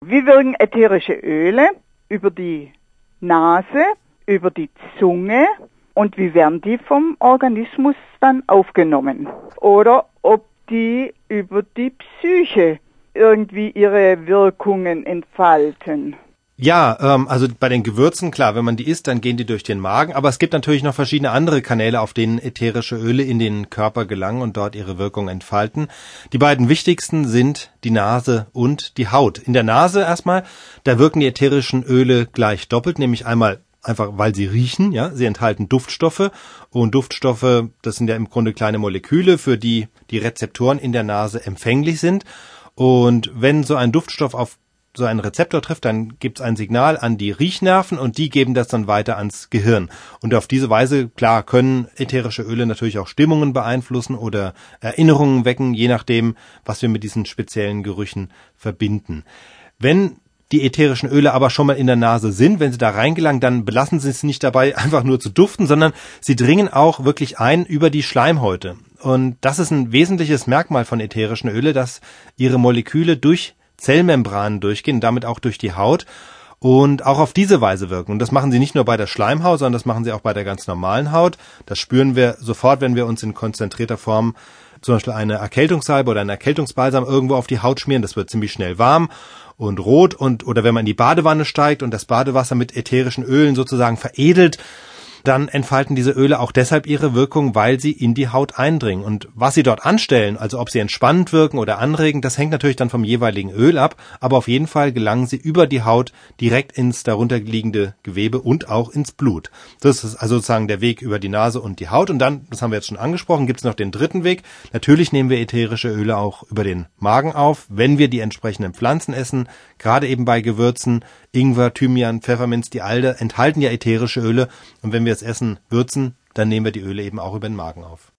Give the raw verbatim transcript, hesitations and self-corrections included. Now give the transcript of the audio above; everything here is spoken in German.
Wie wirken ätherische Öle? Über die Nase, über die Zunge und wie werden die vom Organismus dann aufgenommen? Oder ob die über die Psyche irgendwie ihre Wirkungen entfalten. Ja, ähm, also bei den Gewürzen, klar, wenn man die isst, dann gehen die durch den Magen, aber es gibt natürlich noch verschiedene andere Kanäle, auf denen ätherische Öle in den Körper gelangen und dort ihre Wirkung entfalten. Die beiden wichtigsten sind die Nase und die Haut. In der Nase erstmal, da wirken die ätherischen Öle gleich doppelt, nämlich einmal einfach, weil sie riechen, ja, sie enthalten Duftstoffe und Duftstoffe, das sind ja im Grunde kleine Moleküle, für die die Rezeptoren in der Nase empfänglich sind. Und wenn so ein Duftstoff auf so einen Rezeptor trifft, dann gibt es ein Signal an die Riechnerven und die geben das dann weiter ans Gehirn. Und auf diese Weise, klar, können ätherische Öle natürlich auch Stimmungen beeinflussen oder Erinnerungen wecken, je nachdem, was wir mit diesen speziellen Gerüchen verbinden. Wenn die ätherischen Öle aber schon mal in der Nase sind, wenn sie da reingelangen, dann belassen sie es nicht dabei, einfach nur zu duften, sondern sie dringen auch wirklich ein über die Schleimhäute. Und das ist ein wesentliches Merkmal von ätherischen Öle, dass ihre Moleküle durch Zellmembranen durchgehen, damit auch durch die Haut und auch auf diese Weise wirken. Und das machen sie nicht nur bei der Schleimhaut, sondern das machen sie auch bei der ganz normalen Haut. Das spüren wir sofort, wenn wir uns in konzentrierter Form zum Beispiel eine Erkältungssalbe oder einen Erkältungsbalsam irgendwo auf die Haut schmieren. Das wird ziemlich schnell warm und rot und oder wenn man in die Badewanne steigt und das Badewasser mit ätherischen Ölen sozusagen veredelt, dann entfalten diese Öle auch deshalb ihre Wirkung, weil sie in die Haut eindringen. Und was sie dort anstellen, also ob sie entspannend wirken oder anregend, das hängt natürlich dann vom jeweiligen Öl ab, aber auf jeden Fall gelangen sie über die Haut direkt ins darunterliegende Gewebe und auch ins Blut. Das ist also sozusagen der Weg über die Nase und die Haut. Und dann, das haben wir jetzt schon angesprochen, gibt es noch den dritten Weg. Natürlich nehmen wir ätherische Öle auch über den Magen auf, wenn wir die entsprechenden Pflanzen essen, gerade eben bei Gewürzen, Ingwer, Thymian, Pfefferminz, die alle enthalten ja ätherische Öle. Und wenn wir das Essen würzen, dann nehmen wir die Öle eben auch über den Magen auf.